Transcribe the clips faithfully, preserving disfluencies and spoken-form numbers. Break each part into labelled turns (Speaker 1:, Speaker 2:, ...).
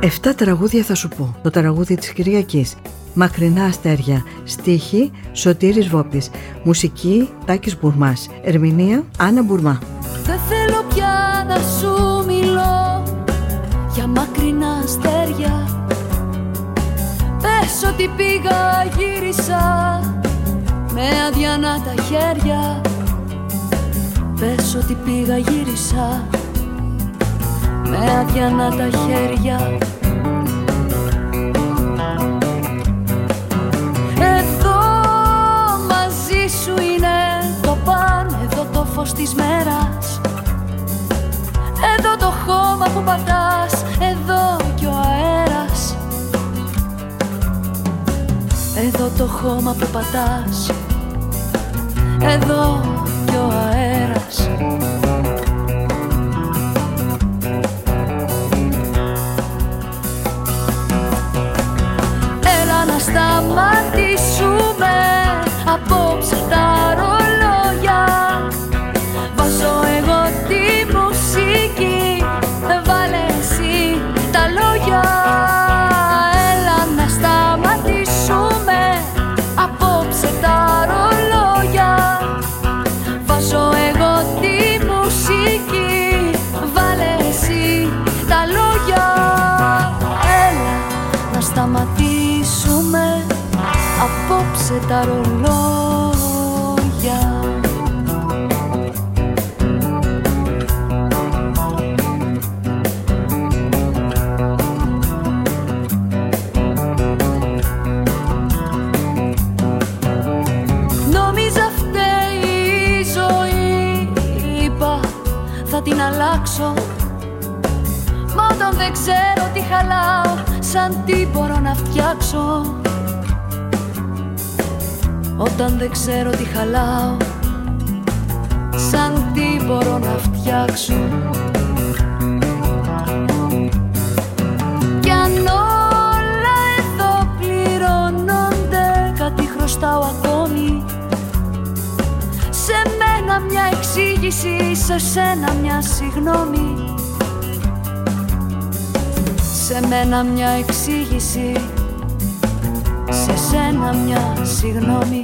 Speaker 1: Εφτά τραγούδια θα σου πω. Το τραγούδι της Κυριακής. Μακρινά αστέρια. Στίχη Σωτήρης Βόπτης. Μουσική Τάκης Μπουρμάς. Ερμηνεία Άννα Μπουρμά.
Speaker 2: Δεν θέλω πια να σου μιλώ για μακρινά αστέρια. Πες ότι πήγα γύρισα με αδιανά τα χέρια. Πες ότι πήγα γύρισα με αδιανά τα χέρια. Εδώ μαζί σου είναι το παν, εδώ το φως της μέρας, εδώ το χώμα που πατάς, εδώ κι ο αέρας, εδώ το χώμα που πατάς, εδώ κι ο αέρας. Έλα να σταματήσουμε απόψε τα ρολόγια. Βάζω εγώ τη μουσική, βάλε εσύ τα λόγια. Έλα να σταματήσουμε απόψε τα ρολόγια. Βάζω εγώ τη μουσική, βάλε εσύ τα λόγια. Έλα να σταματήσουμε απόψε τα ρολόγια. Νόμιζα φταίει η ζωή, είπα θα την αλλάξω. Μα όταν δεν ξέρω τι χαλάω, σαν τι μπορώ να φτιάξω. Όταν δεν ξέρω τι χαλάω, σαν τι μπορώ να φτιάξω. Κι αν όλα εδώ πληρώνονται, κάτι χρωστάω ακόμη. Σε μένα μια εξήγηση, σε σένα μια συγγνώμη. Σε μένα μια εξήγηση, σε σένα μια συγγνώμη.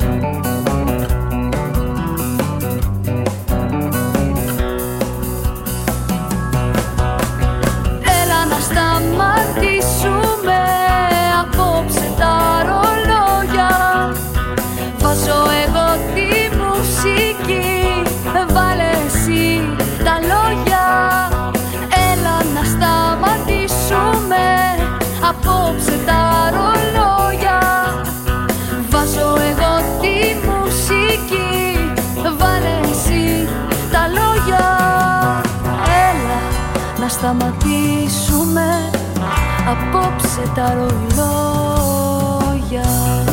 Speaker 2: Έλα να σταματήσουμε απόψε τα ρολόγια. Βάζω εγώ τη μουσική, βάλε εσύ τα λόγια. Έλα να σταματήσουμε απόψε τα ρολόγια. Βάζω εγώ τη μουσική, βάλε εσύ τα λόγια. Έλα να σταματήσουμε απόψε τα ρολόγια.